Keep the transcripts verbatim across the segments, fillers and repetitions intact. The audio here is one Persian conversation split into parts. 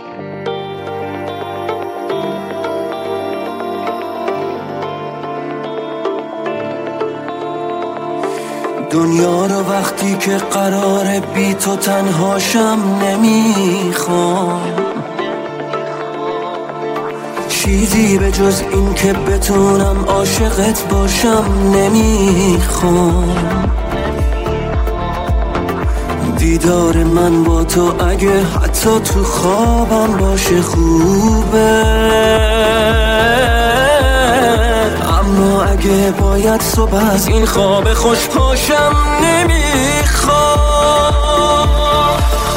دنیا رو وقتی که قراره بی تو تنهاشم نمیخوام، چیزی به جز این که بتونم عاشقت باشم نمیخوام. دیدار من با تو اگه حتی تو خوابم باشه خوبه، اما اگه باید صبح از این خواب خوش پاشم نمیخوام.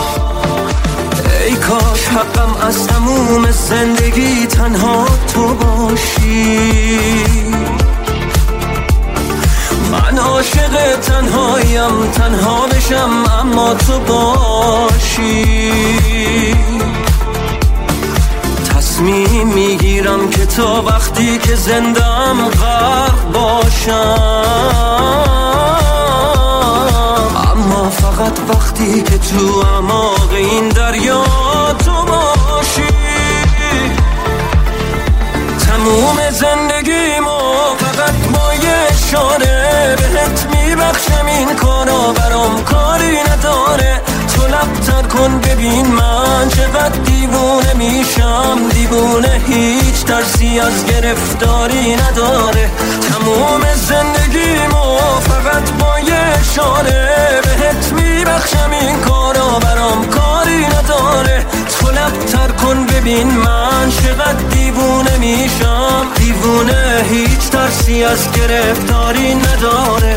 ای کاش حقم از تموم زندگی تنها تو باشی، من عاشق تنهایم، تنها بشم اما تو باشی. تصمیم میگیرم که تا وقتی که زندم غرق باشم، اما فقط وقتی که تو اعماق این دریا تو باشی. تموم زندگیمو فقط با یه اشاره بهت میبخشم، این کارا برام کاری نداره. تو لب‌تر کن ببین من چقدر دیوونه میشم، دیوونه هیچ ترسی از گرفتاری نداره. تموم زندگیمو فقط با یه اشاره بهت میبخشم، این کارا برام کاری نداره. تو لب‌تر کن ببین من چقدر دیوونه میشم، دیوونه هیچ ترسی از گرفتاری نداره.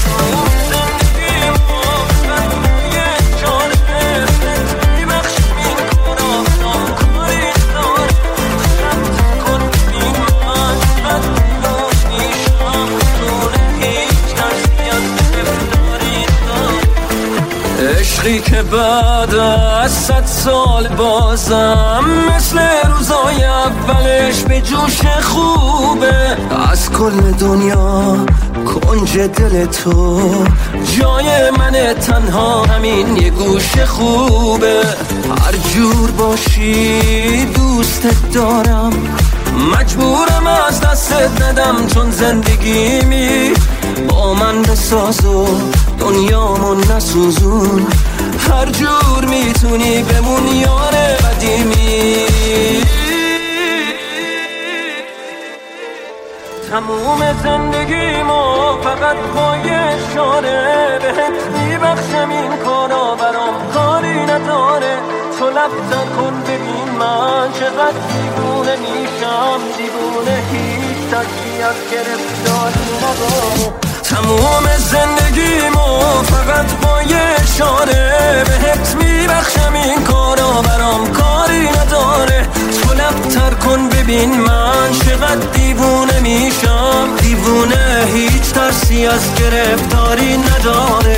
عشقی که بعد از صد سال بازم مثل روزای اولش به جوش خوبه. از کل دنیا کنج دل تو جای من، تنها همین یه گوش خوبه. هر جور باشی دوستت دارم، مجبورم از دستت ندم، چون زندگیمی با من بساز و دنیامو نسوزون. هر جور میتونی بمون یار قدیمی. تموم زندگیمو فقط با یه اشاره بهت میبخشم، این کارا برام کاری نداره. تو لب‌تر کن ببین من چقدر دیوونه میشم، دیوونه هیچ ترسی از گرفتاری نداره. تموم زندگیمو فقط با یه اشاره بهت میبخشم، این کارا برام کاری نداره. تو لب‌تر کن ببین من چقدر دیوونه میشم، دیوونه هیچ ترسی از گرفتاری نداره.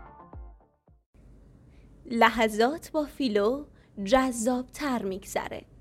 لحظات با فیلو جذاب تر میگذره.